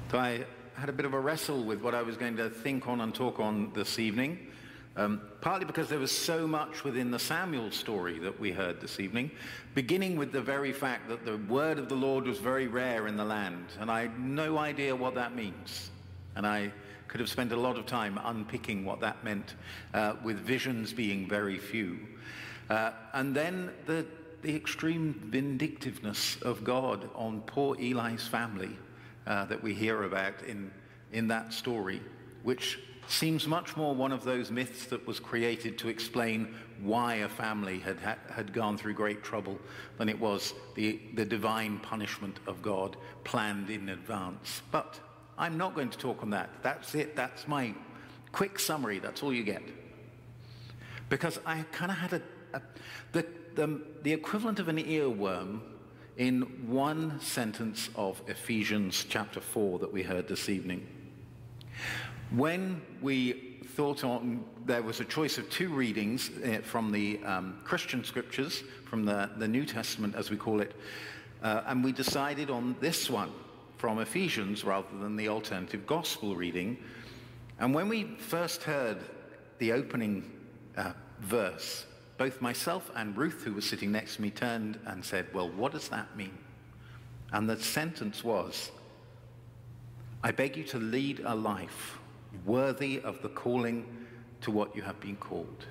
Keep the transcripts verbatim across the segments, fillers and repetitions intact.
So I had a bit of a wrestle with what I was going to think on and talk on this evening, um, partly because there was so much within the Samuel story that we heard this evening, beginning with the very fact that the word of the Lord was very rare in the land, and I had no idea what that means. And I could have spent a lot of time unpicking what that meant, uh, with visions being very few. Uh, and then the, the extreme vindictiveness of God on poor Eli's family, Uh, that we hear about in, in that story, which seems much more one of those myths that was created to explain why a family had, had, had gone through great trouble than it was the, the divine punishment of God planned in advance. But I'm not going to talk on that. That's it. That's my quick summary. That's all you get. Because I kind of had a, a the, the, the equivalent of an earworm in one sentence of Ephesians chapter four that we heard this evening. When we thought on, there was a choice of two readings uh, from the um, Christian scriptures, from the, the New Testament as we call it, uh, and we decided on this one from Ephesians rather than the alternative gospel reading. And when we first heard the opening uh, verse, both myself and Ruth, who was sitting next to me, turned and said, well, what does that mean? And the sentence was, I beg you to lead a life worthy of the calling to what you have been called.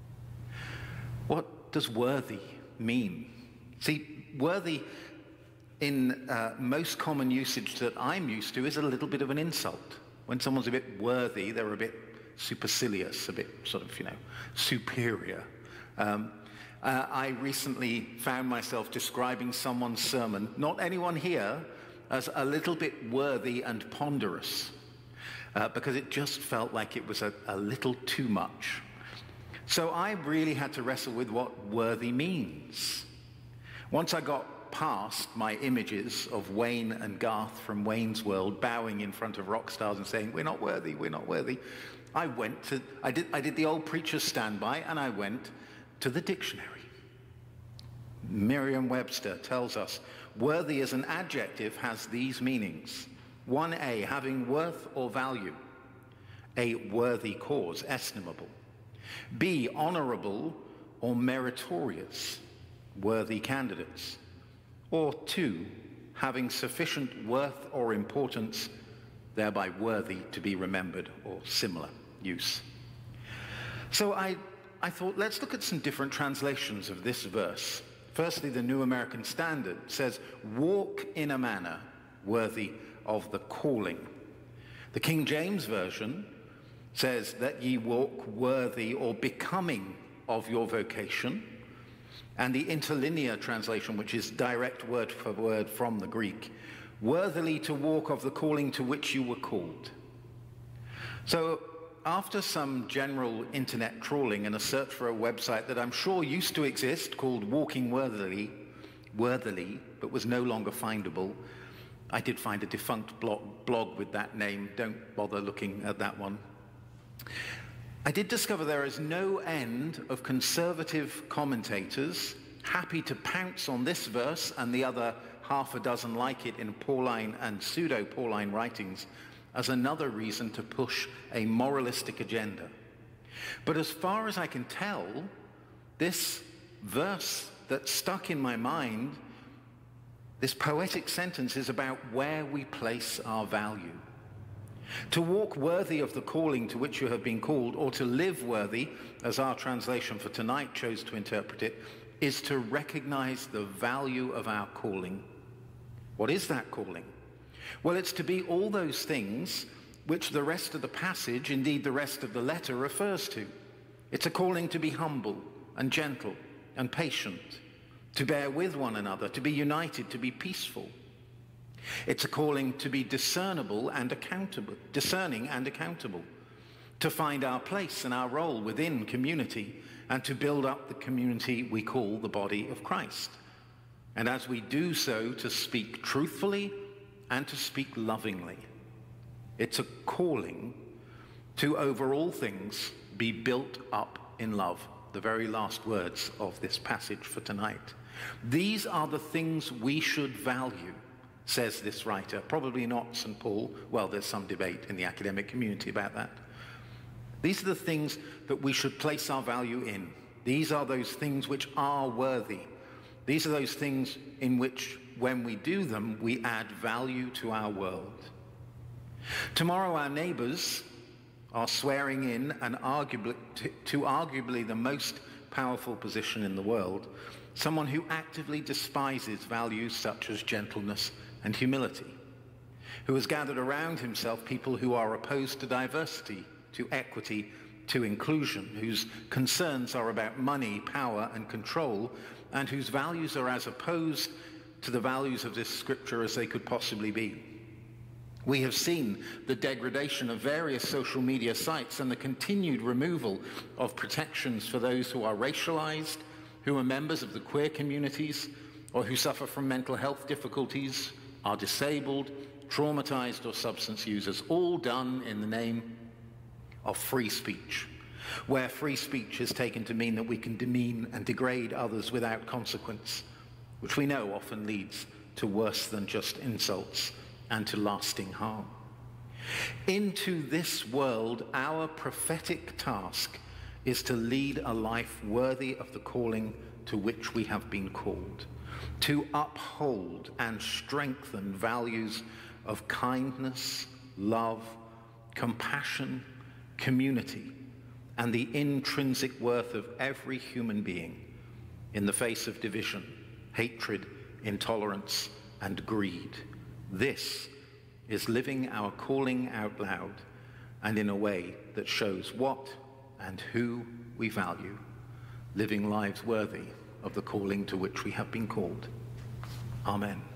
What does worthy mean? See, worthy in uh, most common usage that I'm used to is a little bit of an insult. When someone's a bit worthy, they're a bit supercilious, a bit sort of, you know, superior. Um, uh, I recently found myself describing someone's sermon, not anyone here, as a little bit worthy and ponderous, uh, because it just felt like it was a, a little too much. So I really had to wrestle with what worthy means. Once I got past my images of Wayne and Garth from Wayne's World bowing in front of rock stars and saying, we're not worthy, we're not worthy, I went to, I did, I did the old preacher's standby, and I went to the dictionary. Merriam-Webster tells us, worthy as an adjective has these meanings. one A, having worth or value. A, worthy cause, estimable. B, honorable or meritorious, worthy candidates. Or two, having sufficient worth or importance, thereby worthy to be remembered, or similar use. So I I thought, let's look at some different translations of this verse. Firstly, the New American Standard says, walk in a manner worthy of the calling. The King James Version says that ye walk worthy or becoming of your vocation. And the Interlinear translation, which is direct word for word from the Greek, worthily to walk of the calling to which you were called. So, after some general internet trawling and a search for a website that I'm sure used to exist called Walking Worthily, Worthily, but was no longer findable, I did find a defunct blog, blog with that name. Don't bother looking at that one. I did discover there is no end of conservative commentators happy to pounce on this verse and the other half a dozen like it in Pauline and pseudo-Pauline writings as another reason to push a moralistic agenda. But as far as I can tell, this verse that stuck in my mind, this poetic sentence, is about where we place our value. To walk worthy of the calling to which you have been called, or to live worthy, as our translation for tonight chose to interpret it, is to recognize the value of our calling. What is that calling? Well, it's to be all those things which the rest of the passage, indeed the rest of the letter, refers to. It's a calling to be humble and gentle and patient, to bear with one another, to be united, to be peaceful. It's a calling to be discernible and accountable, discerning and accountable, to find our place and our role within community, and to build up the community we call the body of Christ. And as we do so, to speak truthfully and to speak lovingly. It's a calling to, over all things, be built up in love. The very last words of this passage for tonight. These are the things we should value says this writer. Probably not Saint Paul. Well, there's some debate in the academic community about that. These are the things that we should place our value in. These are those things which are worthy. These are those things in which, when we do them, we add value to our world. Tomorrow, our neighbors are swearing in and arguably, to, to arguably the most powerful position in the world, someone who actively despises values such as gentleness and humility, who has gathered around himself people who are opposed to diversity, to equity, to inclusion, whose concerns are about money, power, and control, and whose values are as opposed to the values of this scripture as they could possibly be. We have seen the degradation of various social media sites and the continued removal of protections for those who are racialized, who are members of the queer communities, or who suffer from mental health difficulties, are disabled, traumatized, or substance users, all done in the name of free speech, where free speech is taken to mean that we can demean and degrade others without consequence, which we know often leads to worse than just insults and to lasting harm. Into this world, our prophetic task is to lead a life worthy of the calling to which we have been called, to uphold and strengthen values of kindness, love, compassion, community, and the intrinsic worth of every human being in the face of division, hatred, intolerance, and greed. This is living our calling out loud and in a way that shows what and who we value, living lives worthy of the calling to which we have been called. Amen.